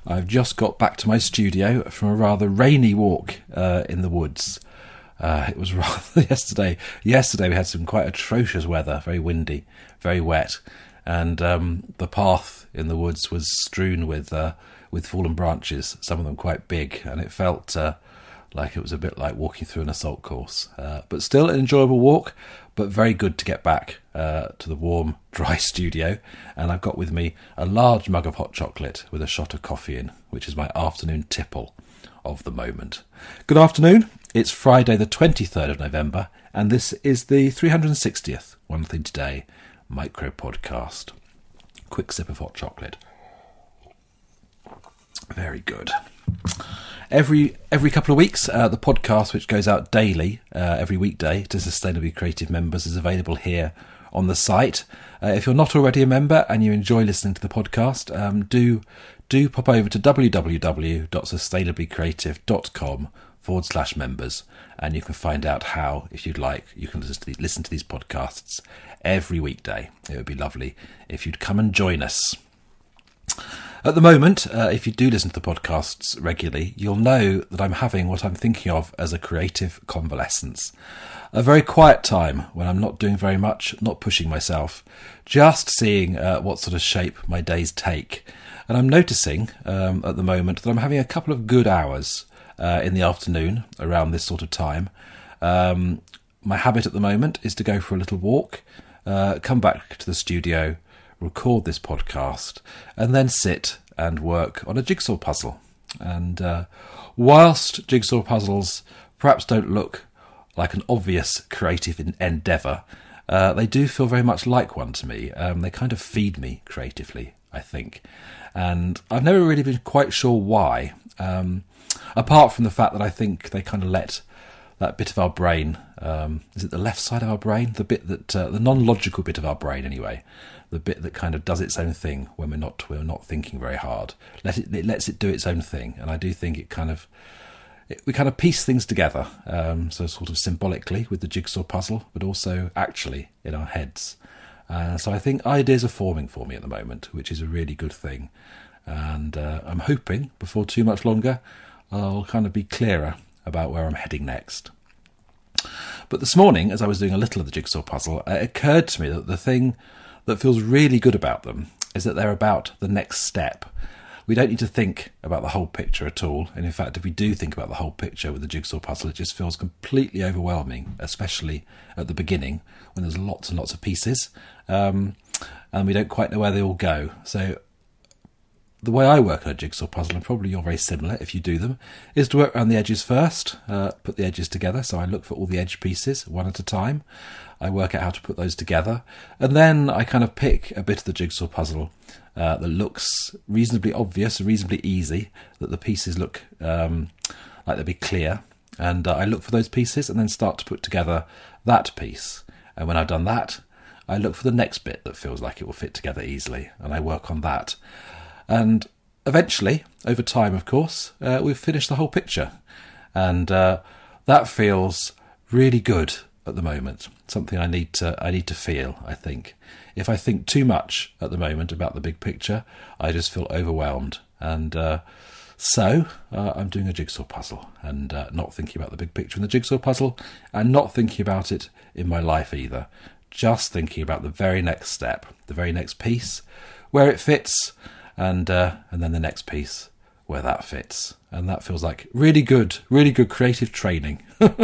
I've just got back to my studio from a rather rainy walk in the woods. It was rather yesterday. Yesterday we had some quite atrocious weather, very windy, very wet, and the path in the woods was strewn with fallen branches, some of them quite big, and it felt like it was a bit like walking through an assault course. But still an enjoyable walk, but very good to get back to the warm, dry studio. And I've got with me a large mug of hot chocolate with a shot of coffee in, which is my afternoon tipple of the moment. Good afternoon. It's Friday the 23rd of November, and this is the 360th One Thing Today micro podcast. Quick sip of hot chocolate. Very good. Every couple of weeks, the podcast, which goes out daily, every weekday to Sustainably Creative members, is available here on the site. If you're not already a member and you enjoy listening to the podcast, do pop over to www.sustainablycreative.com/members, and you can find out how, if you'd like, you can listen to these podcasts every weekday. It would be lovely if you'd come and join us. At the moment, if you do listen to the podcasts regularly, you'll know that I'm having what I'm thinking of as a creative convalescence. A very quiet time when I'm not doing very much, not pushing myself, just seeing what sort of shape my days take. And I'm noticing at the moment that I'm having a couple of good hours in the afternoon around this sort of time. My habit at the moment is to go for a little walk, come back to the studio, record this podcast, and then sit and work on a jigsaw puzzle. And whilst jigsaw puzzles perhaps don't look like an obvious creative endeavour, they do feel very much like one to me. They kind of feed me creatively, I think. And I've never really been quite sure why, apart from the fact that I think they kind of let that bit of our brain, is it the left side of our brain? The bit that, the non-logical bit of our brain anyway, the bit that kind of does its own thing when we're not thinking very hard. It lets it do its own thing, and I do think we kind of piece things together, so sort of symbolically with the jigsaw puzzle, but also actually in our heads. So I think ideas are forming for me at the moment, which is a really good thing. And I'm hoping before too much longer, I'll kind of be clearer about where I'm heading next. But this morning, as I was doing a little of the jigsaw puzzle, it occurred to me that the thing that feels really good about them is that they're about the next step. We don't need to think about the whole picture at all. And in fact, if we do think about the whole picture with the jigsaw puzzle, it just feels completely overwhelming, especially at the beginning when there's lots and lots of pieces, and we don't quite know where they all go. So the way I work on a jigsaw puzzle, and probably you're very similar if you do them, is to work around the edges first, put the edges together. So I look for all the edge pieces one at a time. I work out how to put those together. And then I kind of pick a bit of the jigsaw puzzle that looks reasonably obvious, reasonably easy, that the pieces look like they'll be clear. And I look for those pieces and then start to put together that piece. And when I've done that, I look for the next bit that feels like it will fit together easily, and I work on that. And eventually, over time, of course, we've finished the whole picture. And that feels really good at the moment. Something I need to feel, I think. If I think too much at the moment about the big picture, I just feel overwhelmed. And so I'm doing a jigsaw puzzle and not thinking about the big picture in the jigsaw puzzle, and not thinking about it in my life either. Just thinking about the very next step, the very next piece, where it fits, and then the next piece where that fits. And that feels like really good creative training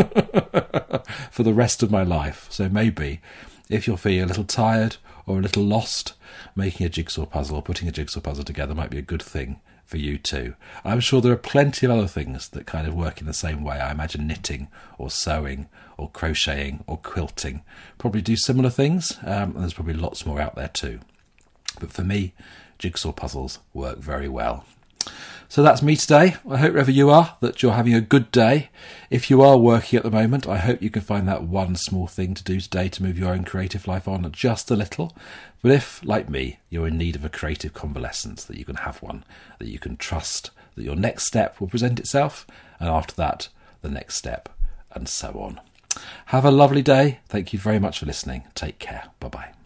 for the rest of my life. So maybe if you're feeling a little tired or a little lost, making a jigsaw puzzle or putting a jigsaw puzzle together might be a good thing for you too. I'm sure there are plenty of other things that kind of work in the same way. I imagine knitting or sewing or crocheting or quilting probably do similar things, and there's probably lots more out there too. But for me, jigsaw puzzles work very well. So that's me today. I hope wherever you are that you're having a good day. If you are working at the moment, I hope you can find that one small thing to do today to move your own creative life on just a little. But if, like me, you're in need of a creative convalescence, that you can have one, that you can trust that your next step will present itself, and after that, the next step, and so on. Have a lovely day. Thank you very much for listening. Take care. Bye-bye.